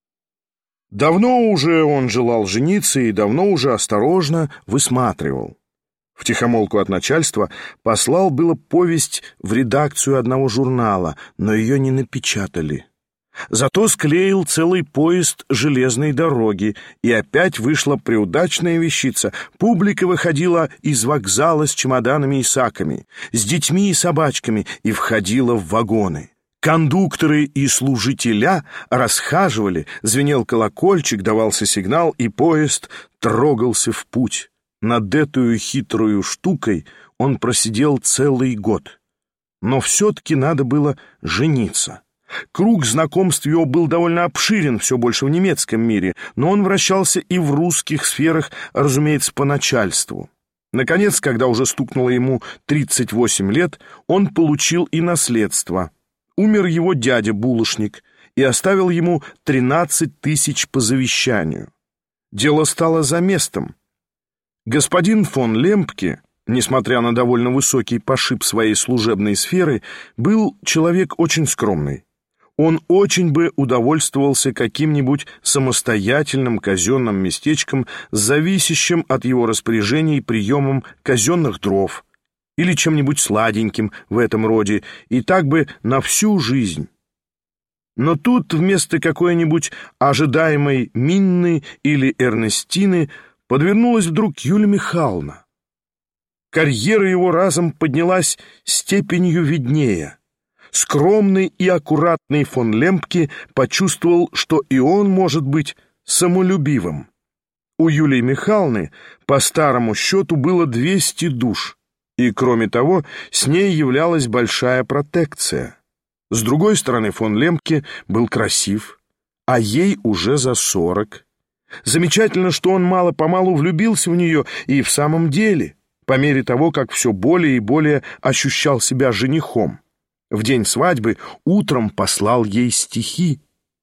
Давно уже он желал жениться и давно уже осторожно высматривал. Втихомолку от начальства послал было повесть в редакцию одного журнала, но ее не напечатали. Зато склеил целый поезд железной дороги, и опять вышла преудачная вещица. Публика выходила из вокзала с чемоданами и саками, с детьми и собачками, и входила в вагоны. Кондукторы и служителя расхаживали, звенел колокольчик, давался сигнал, и поезд трогался в путь. Над эту хитрую штукой он просидел целый год. Но все-таки надо было жениться. Круг знакомств его был довольно обширен, все больше в немецком мире, но он вращался и в русских сферах, разумеется, по начальству. Наконец, когда уже стукнуло ему тридцать восемь лет, он получил и наследство. Умер его дядя булочник и оставил ему тринадцать тысяч по завещанию. Дело стало за местом. Господин фон Лембке, несмотря на довольно высокий пошиб своей служебной сферы, был человек очень скромный. Он очень бы удовольствовался каким-нибудь самостоятельным казенным местечком, зависящим от его распоряжений приемом казенных дров или чем-нибудь сладеньким в этом роде, и так бы на всю жизнь. Но тут вместо какой-нибудь ожидаемой Минны или Эрнестины подвернулась вдруг Юлия Михайловна. Карьера его разом поднялась степенью виднее. Скромный и аккуратный фон Лембке почувствовал, что и он может быть самолюбивым. У Юлии Михайловны по старому счету было двести душ, и, кроме того, с ней являлась большая протекция. С другой стороны, фон Лембке был красив, а ей уже за сорок. Замечательно, что он мало-помалу влюбился в нее, и в самом деле, по мере того, как все более и более ощущал себя женихом. В день свадьбы утром послал ей стихи.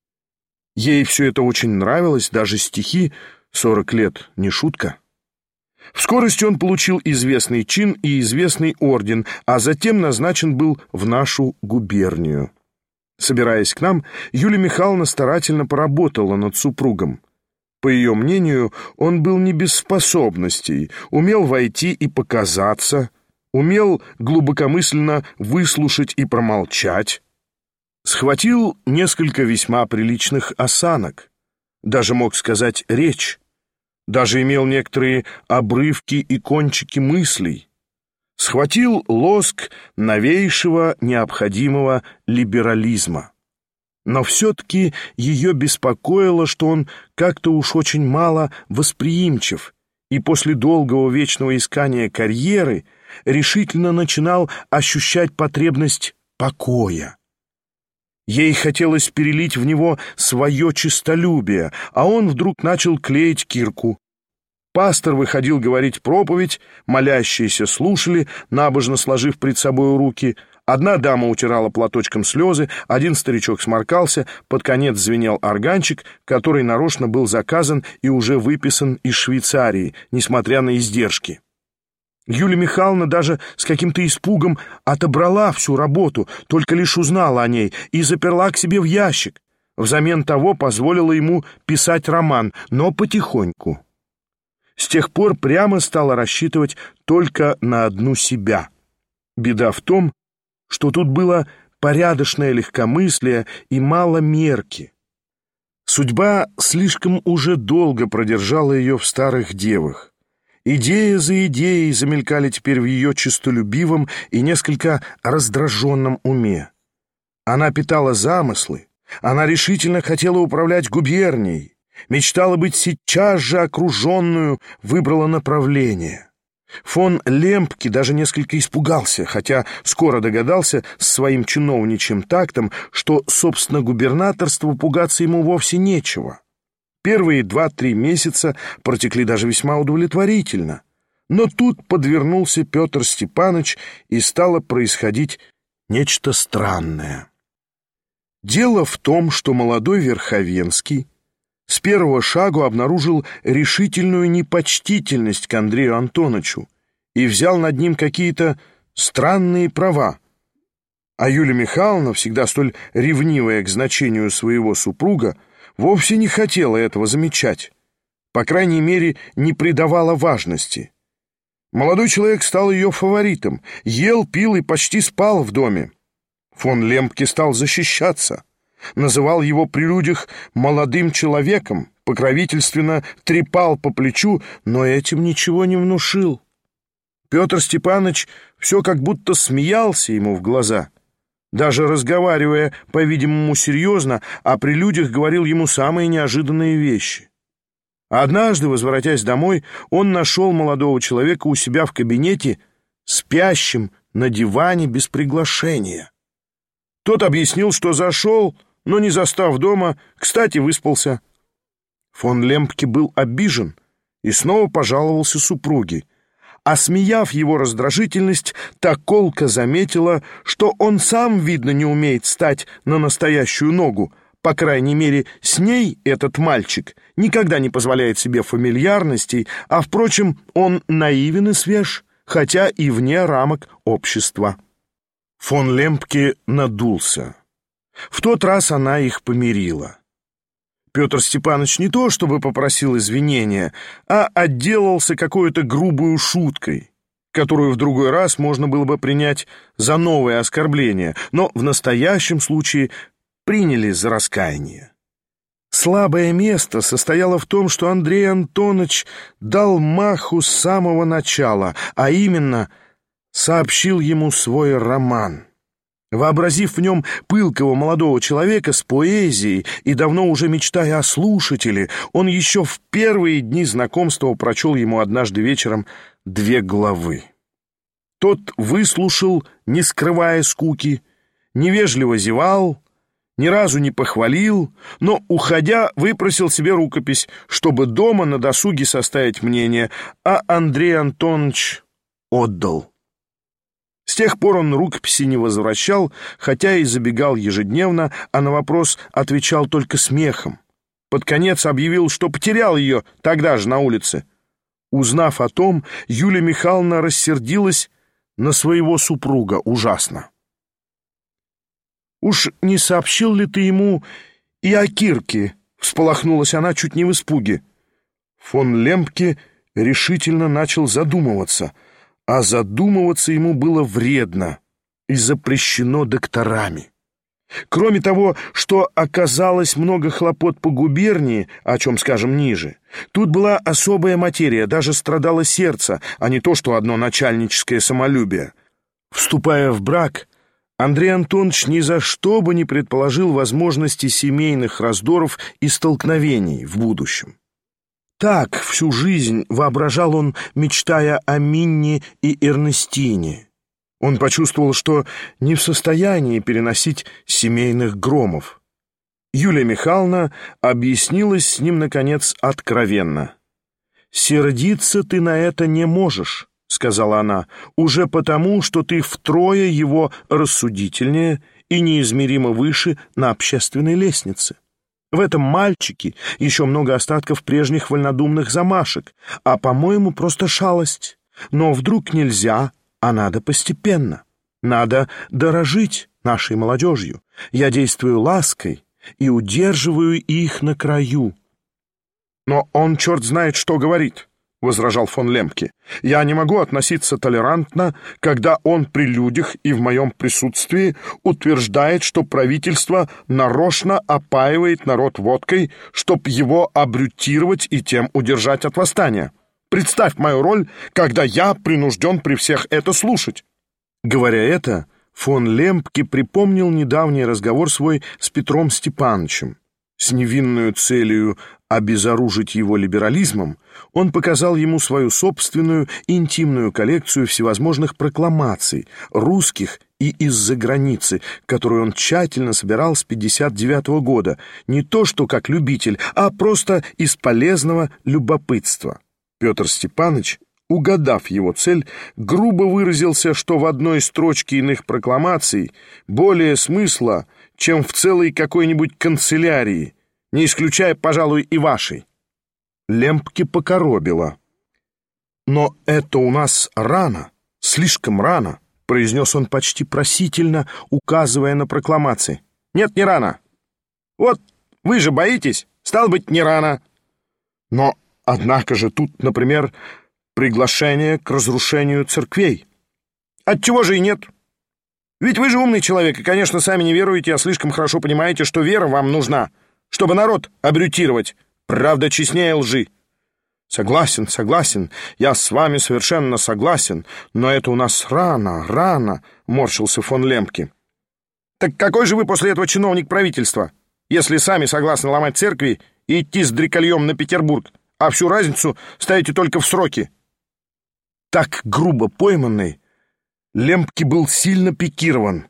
Ей все это очень нравилось, даже стихи, сорок лет, не шутка. В скорости он получил известный чин и известный орден, а затем назначен был в нашу губернию. Собираясь к нам, Юлия Михайловна старательно поработала над супругом. По ее мнению, он был не без способностей, умел войти и показаться, умел глубокомысленно выслушать и промолчать, схватил несколько весьма приличных осанок, даже мог сказать речь, даже имел некоторые обрывки и кончики мыслей, схватил лоск новейшего необходимого либерализма. Но все-таки ее беспокоило, что он как-то уж очень мало восприимчив, и после долгого вечного искания карьеры решительно начинал ощущать потребность покоя. Ей хотелось перелить в него свое честолюбие, а он вдруг начал клеить кирку. Пастор выходил говорить проповедь, молящиеся слушали, набожно сложив пред собой руки. Одна дама утирала платочком слезы, один старичок сморкался, под конец звенел органчик, который нарочно был заказан и уже выписан из Швейцарии, несмотря на издержки. Юлия Михайловна даже с каким-то испугом отобрала всю работу, только лишь узнала о ней, и заперла к себе в ящик. Взамен того позволила ему писать роман, но потихоньку. С тех пор прямо стала рассчитывать только на одну себя. Беда в том, что тут было порядочное легкомыслие и мало мерки. Судьба слишком уже долго продержала ее в старых девах. Идея за идеей замелькали теперь в ее честолюбивом и несколько раздраженном уме. Она питала замыслы, она решительно хотела управлять губернией, мечтала быть сейчас же окруженную, выбрала направление. Фон Лембке даже несколько испугался, хотя скоро догадался с своим чиновничьим тактом, что, собственно, губернаторству пугаться ему вовсе нечего. Первые два-три месяца протекли даже весьма удовлетворительно. Но тут подвернулся Петр Степанович, и стало происходить нечто странное. Дело в том, что молодой Верховенский с первого шагу обнаружил решительную непочтительность к Андрею Антоновичу и взял над ним какие-то странные права. А Юлия Михайловна, всегда столь ревнивая к значению своего супруга, вовсе не хотела этого замечать, по крайней мере, не придавала важности. Молодой человек стал ее фаворитом, ел, пил и почти спал в доме. Фон Лембке стал защищаться, называл его при людях молодым человеком, покровительственно трепал по плечу, но этим ничего не внушил. Петр Степанович все как будто смеялся ему в глаза, даже разговаривая, по-видимому, серьезно, а при людях говорил ему самые неожиданные вещи. Однажды, возвратясь домой, он нашел молодого человека у себя в кабинете, спящим на диване без приглашения. Тот объяснил, что зашел, но, не застав дома, кстати, выспался. Фон Лембке был обижен и снова пожаловался супруге. Осмеяв его раздражительность, та колко заметила, что он сам, видно, не умеет стать на настоящую ногу. По крайней мере, с ней этот мальчик никогда не позволяет себе фамильярностей, а, впрочем, он наивен и свеж, хотя и вне рамок общества. Фон Лембке надулся. В тот раз она их помирила. Петр Степанович не то чтобы попросил извинения, а отделался какой-то грубой шуткой, которую в другой раз можно было бы принять за новое оскорбление, но в настоящем случае приняли за раскаяние. Слабое место состояло в том, что Андрей Антонович дал маху с самого начала, а именно сообщил ему свой роман. Вообразив в нем пылкого молодого человека с поэзией и давно уже мечтая о слушателе, он еще в первые дни знакомства прочел ему однажды вечером две главы. Тот выслушал, не скрывая скуки, невежливо зевал, ни разу не похвалил, но, уходя, выпросил себе рукопись, чтобы дома на досуге составить мнение, а Андрей Антонович отдал. С тех пор он рукописи не возвращал, хотя и забегал ежедневно, а на вопрос отвечал только смехом. Под конец объявил, что потерял ее тогда же на улице. Узнав о том, Юлия Михайловна рассердилась на своего супруга ужасно. «Уж не сообщил ли ты ему и о Кирке?» — всполохнулась она чуть не в испуге. Фон Лембке решительно начал задумываться — а задумываться ему было вредно и запрещено докторами. Кроме того, что оказалось много хлопот по губернии, о чем скажем ниже, тут была особая материя, даже страдало сердце, а не то, что одно начальническое самолюбие. Вступая в брак, Андрей Антонович ни за что бы не предположил возможности семейных раздоров и столкновений в будущем. Так всю жизнь воображал он, мечтая о Минне и Эрнестине. Он почувствовал, что не в состоянии переносить семейных громов. Юлия Михайловна объяснилась с ним, наконец, откровенно. «Сердиться ты на это не можешь», — сказала она, «уже потому, что ты втрое его рассудительнее и неизмеримо выше на общественной лестнице. В этом мальчике еще много остатков прежних вольнодумных замашек, а, по-моему, просто шалость. Но вдруг нельзя, а надо постепенно. Надо дорожить нашей молодежью. Я действую лаской и удерживаю их на краю». «Но он черт знает, что говорит. — возражал фон Лембке. «Я не могу относиться толерантно, когда он при людях и в моем присутствии утверждает, что правительство нарочно опаивает народ водкой, чтоб его абрютировать и тем удержать от восстания. Представь мою роль, когда я принужден при всех это слушать». Говоря это, фон Лембке припомнил недавний разговор свой с Петром Степановичем. С невинную целью обезоружить его либерализмом, он показал ему свою собственную интимную коллекцию всевозможных прокламаций, русских и из-за границы, которую он тщательно собирал с пятьдесят девятого года, не то что как любитель, а просто из полезного любопытства. Петр Степанович, угадав его цель, грубо выразился, что в одной строчке иных прокламаций более смысла, чем в целой какой-нибудь канцелярии, не исключая, пожалуй, и вашей. Лембке покоробило. «Но это у нас рано, слишком рано», — произнес он почти просительно, указывая на прокламации. «Нет, не рано. Вот вы же боитесь, стало быть, не рано. Но, однако же, тут, например, приглашение к разрушению церквей. Отчего же и нет? Ведь вы же умный человек и, конечно, сами не веруете, а слишком хорошо понимаете, что вера вам нужна, чтобы народ абрютировать. Правда честнее лжи». «Согласен, согласен, я с вами совершенно согласен, но это у нас рано, рано», — морщился фон Лембке. «Так какой же вы после этого чиновник правительства, если сами согласны ломать церкви и идти с дрекольем на Петербург, а всю разницу ставите только в сроки?» Так грубо пойманный, Лембке был сильно пикирован.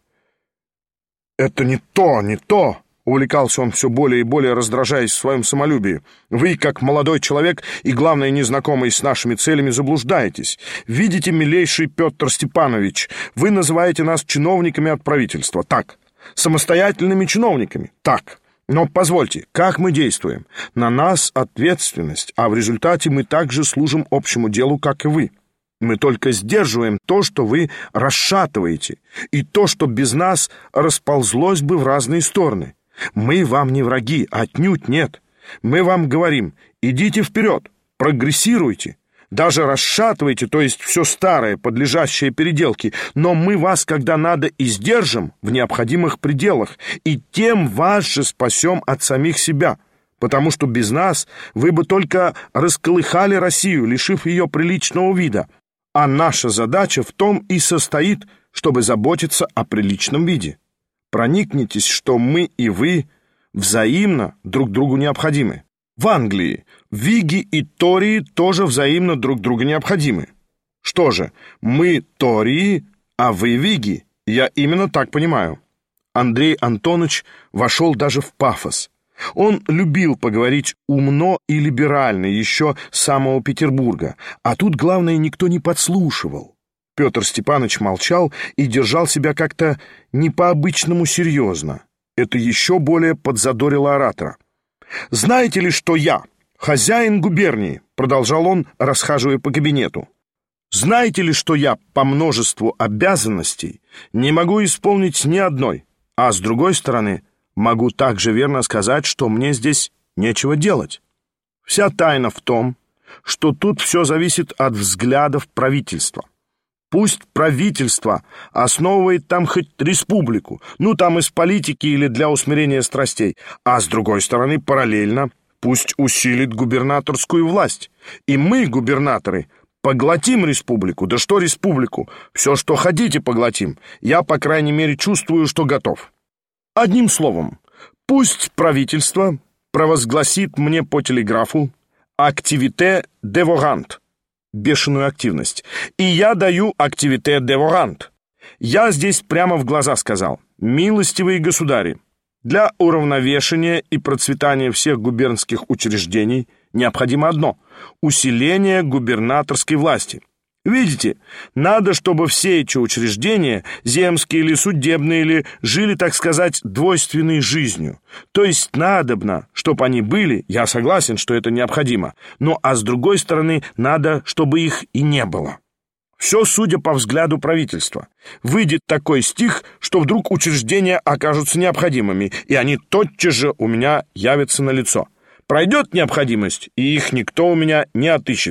«Это не то, не то!» — увлекался он все более и более, раздражаясь в своем самолюбии. «Вы, как молодой человек и, главное, незнакомый с нашими целями, заблуждаетесь. Видите, милейший Петр Степанович, вы называете нас чиновниками от правительства. Так. Самостоятельными чиновниками. Так. Но позвольте, как мы действуем? На нас ответственность, а в результате мы также служим общему делу, как и вы. Мы только сдерживаем то, что вы расшатываете, и то, что без нас расползлось бы в разные стороны. Мы вам не враги, отнюдь нет. Мы вам говорим: идите вперед, прогрессируйте, даже расшатывайте, то есть все старое, подлежащее переделке, но мы вас, когда надо, и сдержим в необходимых пределах, и тем вас же спасем от самих себя, потому что без нас вы бы только расколыхали Россию, лишив ее приличного вида. А наша задача в том и состоит, чтобы заботиться о приличном виде. Проникнитесь, что мы и вы взаимно друг другу необходимы. В Англии виги и тории тоже взаимно друг другу необходимы. Что же, мы тории, а вы виги. Я именно так понимаю». Андрей Антонович вошел даже в пафос. Он любил поговорить умно и либерально еще с самого Петербурга, а тут, главное, никто не подслушивал. Петр Степанович молчал и держал себя как-то не по-обычному серьезно. Это еще более подзадорило оратора. «Знаете ли, что я, хозяин губернии?» — продолжал он, расхаживая по кабинету. «Знаете ли, что я по множеству обязанностей не могу исполнить ни одной, а с другой стороны могу также верно сказать, что мне здесь нечего делать? Вся тайна в том, что тут все зависит от взглядов правительства. Пусть правительство основывает там хоть республику, ну там из политики или для усмирения страстей, а с другой стороны параллельно пусть усилит губернаторскую власть. И мы, губернаторы, поглотим республику. Да что республику? Все, что хотите, поглотим. Я, по крайней мере, чувствую, что готов. Одним словом, пусть правительство провозгласит мне по телеграфу «активите деворант», бешеную активность. И я даю «активите деворант». Я здесь прямо в глаза сказал: «Милостивые государи, для уравновешения и процветания всех губернских учреждений необходимо одно — усиление губернаторской власти. Видите, надо, чтобы все эти учреждения, земские или судебные, или жили, так сказать, двойственной жизнью. То есть надобно, чтобы они были, я согласен, что это необходимо, но а с другой стороны, надо, чтобы их и не было. Все судя по взгляду правительства. Выйдет такой стих, что вдруг учреждения окажутся необходимыми, и они тотчас же у меня явятся на лицо. Пройдет необходимость, и их никто у меня не отыщет.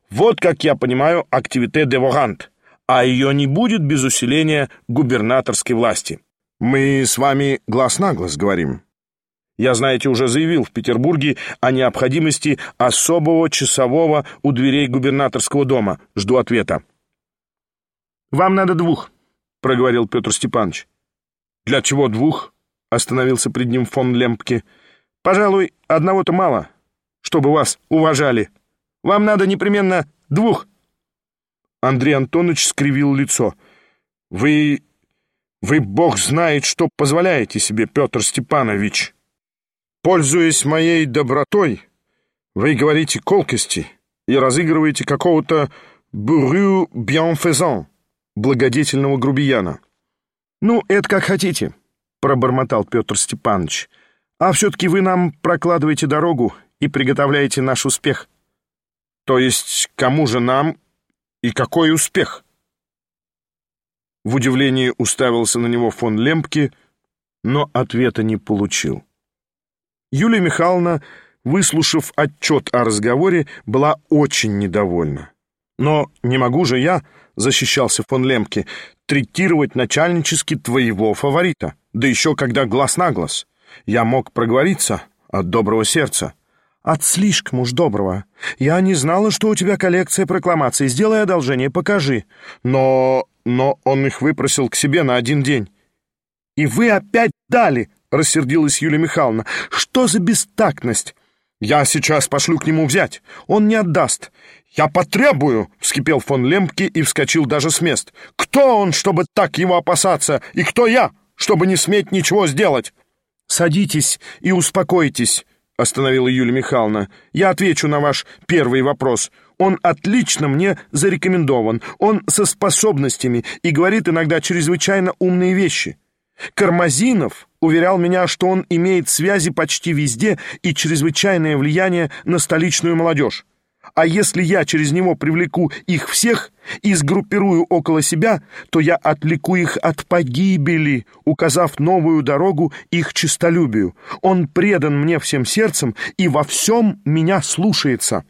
Вот, как я понимаю, активите де ворант, а ее не будет без усиления губернаторской власти. Мы с вами глаз на глаз говорим. Я, знаете, уже заявил в Петербурге о необходимости особого часового у дверей губернаторского дома. Жду ответа. «Вам надо двух», — проговорил Петр Степанович. «Для чего двух?» — остановился пред ним фон Лембке. «Пожалуй, одного-то мало, чтобы вас уважали. Вам надо непременно двух». Андрей Антонович скривил лицо. «Вы... вы, бог знает, что позволяете себе, Петр Степанович. Пользуясь моей добротой, вы говорите колкости и разыгрываете какого-то бурю bienfaisant, благодетельного грубияна». «Ну, это как хотите», — пробормотал Петр Степанович. «А все-таки вы нам прокладываете дорогу и приготовляете наш успех». «То есть кому же нам и какой успех?» В удивлении уставился на него фон Лембке, но ответа не получил. Юлия Михайловна, выслушав отчет о разговоре, была очень недовольна. «Но не могу же я, — защищался фон Лембке, — третировать начальнически твоего фаворита, да еще когда глаз на глаз. Я мог проговориться от доброго сердца». «От слишком уж доброго. Я не знала, что у тебя коллекция прокламаций. Сделай одолжение, покажи». «Но... но он их выпросил к себе на один день». «И вы опять дали!» — рассердилась Юлия Михайловна. «Что за бестактность?» «Я сейчас пошлю к нему взять. Он не отдаст». «Я потребую!» — вскипел фон Лембке и вскочил даже с мест. «Кто он, чтобы так его опасаться? И кто я, чтобы не сметь ничего сделать?» «Садитесь и успокойтесь», — остановила Юлия Михайловна. «Я отвечу на ваш первый вопрос. Он отлично мне зарекомендован. Он со способностями и говорит иногда чрезвычайно умные вещи. Кармазинов уверял меня, что он имеет связи почти везде и чрезвычайное влияние на столичную молодежь. А если я через него привлеку их всех и сгруппирую около себя, то я отвлеку их от погибели, указав новую дорогу их честолюбию. Он предан мне всем сердцем и во всем меня слушается».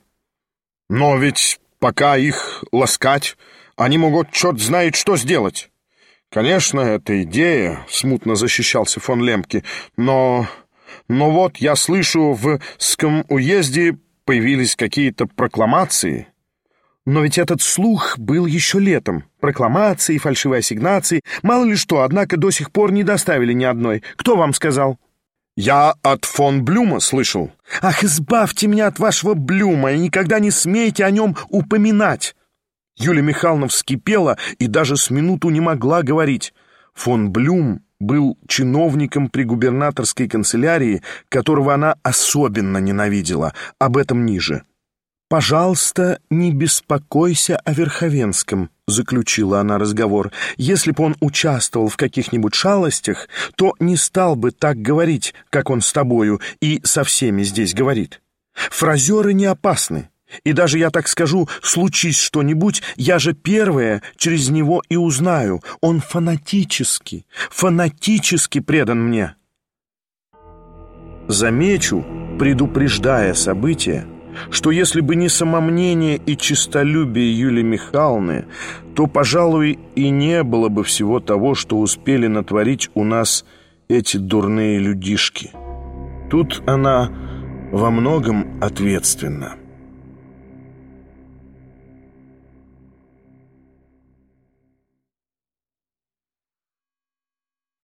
«Но ведь пока их ласкать, они могут черт знает что сделать». «Конечно, это идея», — смутно защищался фон Лембке, «но... но вот я слышу, в Ском уезде появились какие-то прокламации». «Но ведь этот слух был еще летом. Прокламации, фальшивые ассигнации, мало ли что, однако до сих пор не доставили ни одной. Кто вам сказал?» «Я от фон Блюма слышал». «Ах, избавьте меня от вашего Блюма и никогда не смейте о нем упоминать!» Юлия Михайловна вскипела и даже с минуту не могла говорить. Фон Блюм был чиновником при губернаторской канцелярии, которого она особенно ненавидела. Об этом ниже. «Пожалуйста, не беспокойся о Верховенском», — заключила она разговор. «Если бы он участвовал в каких-нибудь шалостях, то не стал бы так говорить, как он с тобою и со всеми здесь говорит. Фразеры не опасны. И даже, я так скажу, случись что-нибудь, я же первое через него и узнаю. Он фанатически, фанатически предан мне». Замечу, предупреждая события, что если бы не самомнение и честолюбие Юлии Михайловны, то, пожалуй, и не было бы всего того, что успели натворить у нас эти дурные людишки. Тут она во многом ответственна.